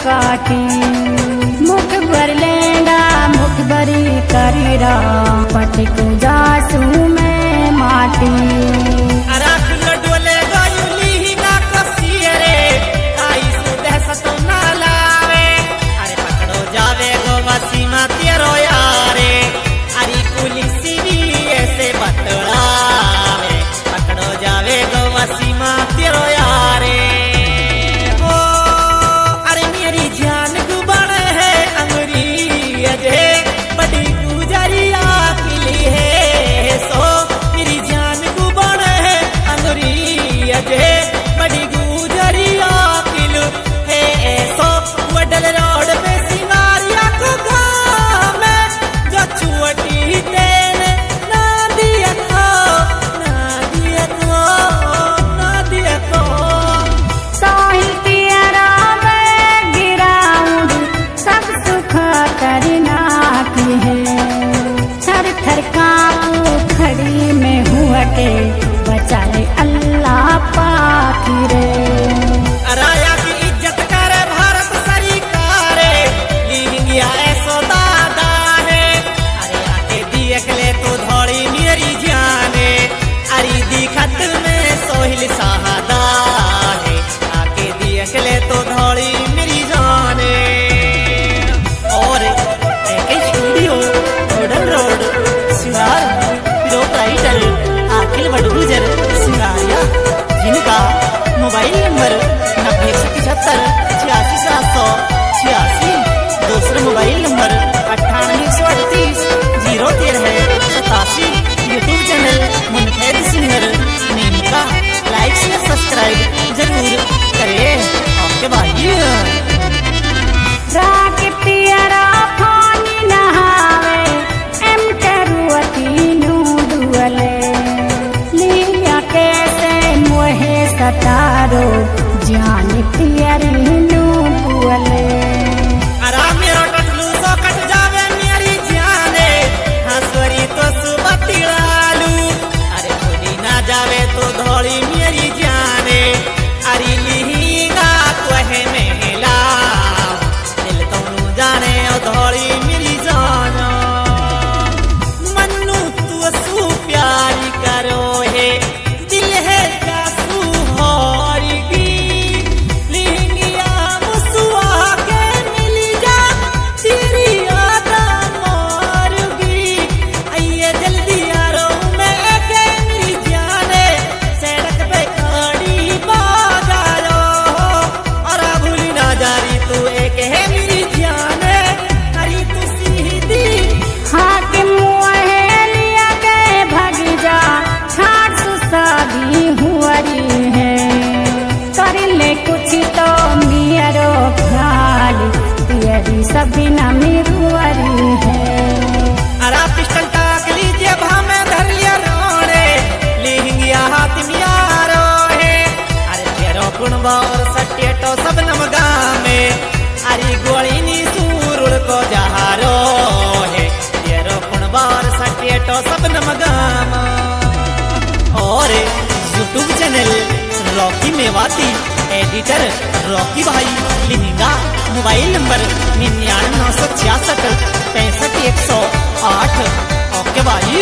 काटी मुख भर लेंगा मुख भरी करीरा पटिक जासू में माटी बचा ले अल्लाह पाकी रे राया की इज्जत करे भारत सरकार लिंगिया ऐसो दादा है अरे आके देख ले तो धोड़ी मेरी जाने अरे दिखत में सोहिल सहादा है आके देख ले तो धोड़ी मेरी जाने और एक studio golden road Siwar proprietor Akhil Badgujar Singariya जिनका मोबाइल नंबर 9075768786 दूसरा मोबाइल नंबर 9818301387 यूट्यूब चैनल मुनफैद सिंगर नेम का लाइक शेयर सब्सक्राइब जरूर करें आपके भाई राकितियारा पानी नहावे एम करुअती नू दुअले मोहे सतारो जान पियरी नू बुअले अरा मेरो टटलू सो कट जावे मेरी जाने हंसवरी तो सुबह तिड़ालू अरे थोड़ी ना जावे तो धोड़ी मेरी जाने अरे लिहिगा तो है मेला दिल तो नू जाने और धोड़ी मेरी जाना मन्नू तू सु प्यारी करो है दिल है सभी नमीरुआरी है अरा पिस्टल टाक लीजिए भामे धर लिया रोड़े लिहिंगिया हाथ मियारो है अरे तेरो कुणबा और सट्टेटो सब नमगा में अरे गोली नी सूरुल को जहारो है तेरो कुणबा और सट्टेटो सब नमगा और YouTube channel Rocky Mewati editor Rocky भाई लिहिंगा मोबाइल नंबर 9966655108 ओके भाई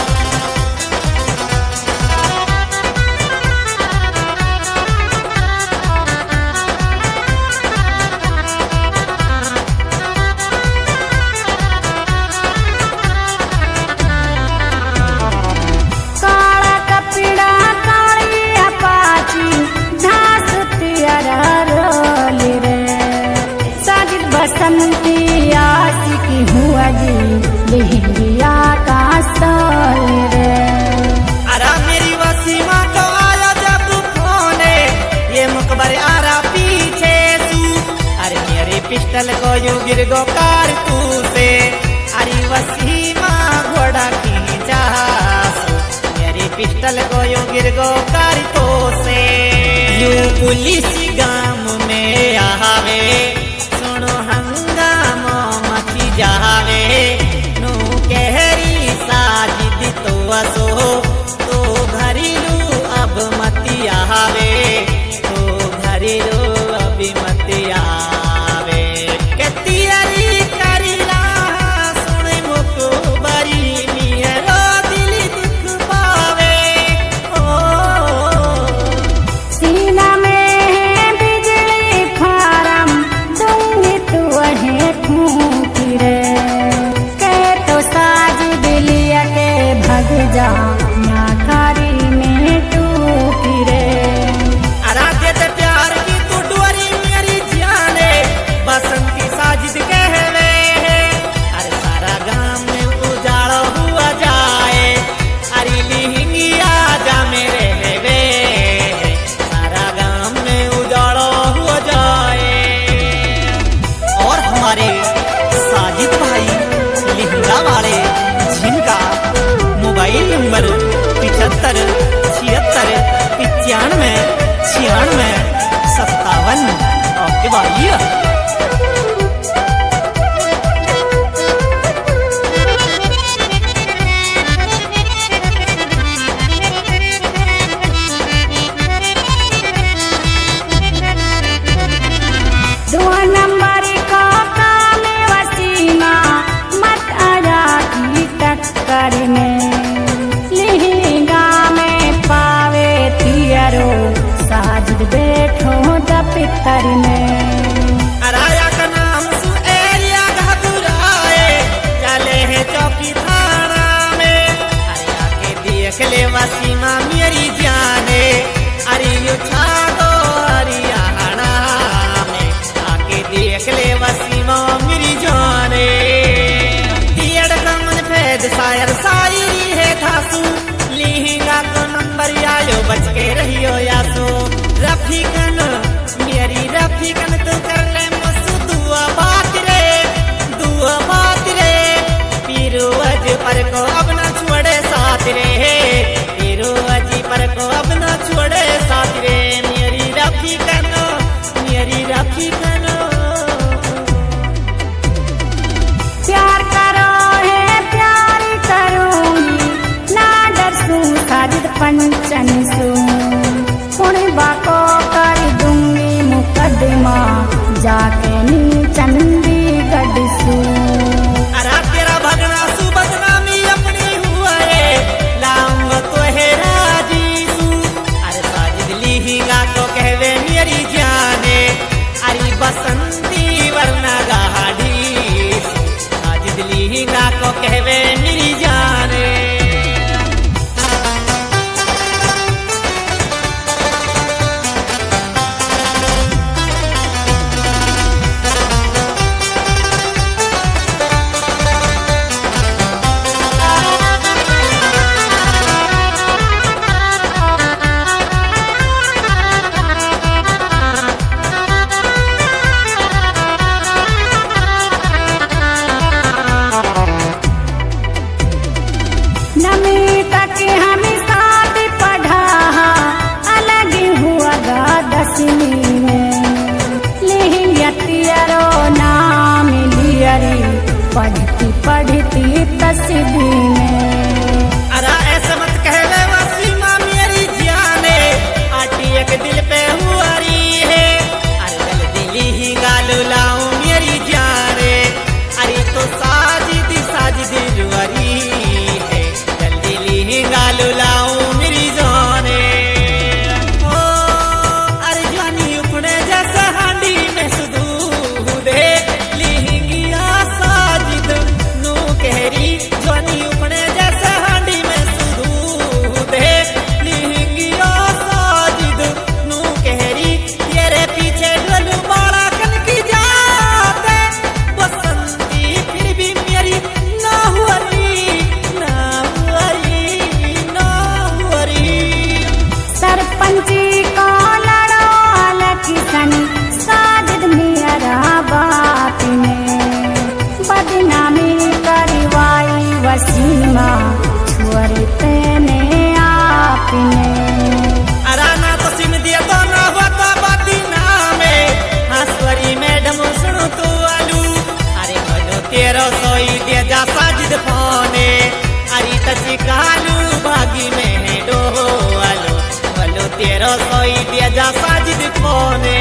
काला कपड़ा काली अपाची धास तियारा रोली रे साजिद बसंती आशिकी हुआ जी लिहिंगिया का साल रे अरा मेरी वसीमा को आया जब फोने ये मुकबर आरा पीछे तू अरे मेरी पिस्टल को यू गिर गो कार तू से अरे वसीमा घोड़ा खींचा मेरी पिस्टल को यू गिर गो कार तो से यू पुलिस गांव में आवे सुनो हंगामा मची जावे नू कहरी साजिद तो असो तो घरेलू अब मती आवे तो घरेलू अभी मती आवे लिहंगा वाले जिनका मोबाइल नंबर 75 76 95 96 57 और भाई बैठो दफ्तर में अराया का नाम सुएलिया घबराए चले हैं चौकी थाना में। अरे आके देख ले वसीमा मेरी जाने अरे यो छागो हरियाणा में आके देख ले वसीमा मेरी जाने। दियड़ का मन फैद शायर शायरी है धासू लिहिंगा को नंबर आयो बच के रहियो यासो। रफीकन मेरी रफीकन तो कर ले मसू दुआ बात रे पीरो अज पर को अब ना छोड़े साथ रे पीरो अज पर को अब ना छोड़े साथ रे मेरी रफीकन प्यार करो है प्यार करूंगी ना डरसूं साजिद पंचन सू बाको कर दूंगी मुकदमा जाके नी चंडीगढ़ सू। अरे तेरा भगना सू बदनामी अपनी हुआ है लाऊंगा तो है राजी सू। अरे साजिद लिहिंगा तो कहवे मेरी जाने अरे बसंती वरना गाड़ी साजिद लिहिंगा को कहवे मेरी जाने। पढ़ती तस्वीर में अरा ऐसा मत कहले वसीमा मेरी जाने आटी एक दिल पे हुआरी है। अरे जल्दी लिहिंगा लुलाऊं मेरी जाने अरे तो साजिद रुआरी है जल्दी लिहिंगा लुलाऊं मेरी जाने। ओ अरे जानी उपने जैसा हांडी में सुदूध है लिहिंगिया साजिद नू कहरी जानी उपने जैसा हांडी में सुदूध है लिहिंगिया साजिद नू कहरी तेरे पीछे ढोलू बाड़ा कन की जाते बसंती फिर भी मेरी ना हुआरी सरपंची को लड़ो किसन साजिद मेरा बात में बदनामी करवाई वसीमा छोरी तेने आपने। अराना तो सिम दिया तो ना हुआ तो बदनामे हंसवरी मैडम सुनो तो आलू अरे बोलो तेरो सोई दे जा साजिद फोने अरे तची कालू भागी में डो आलू बोलो तेरो सोई दे जा साजिद फोने।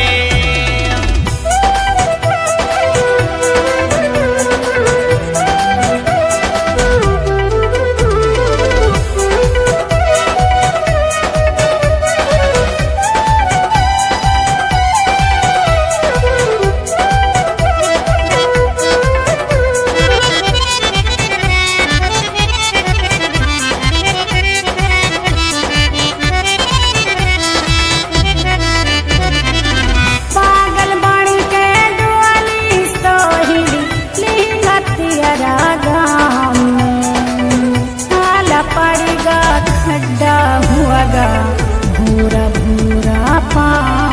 खड्डा हुआ गा भूरा भूरा पा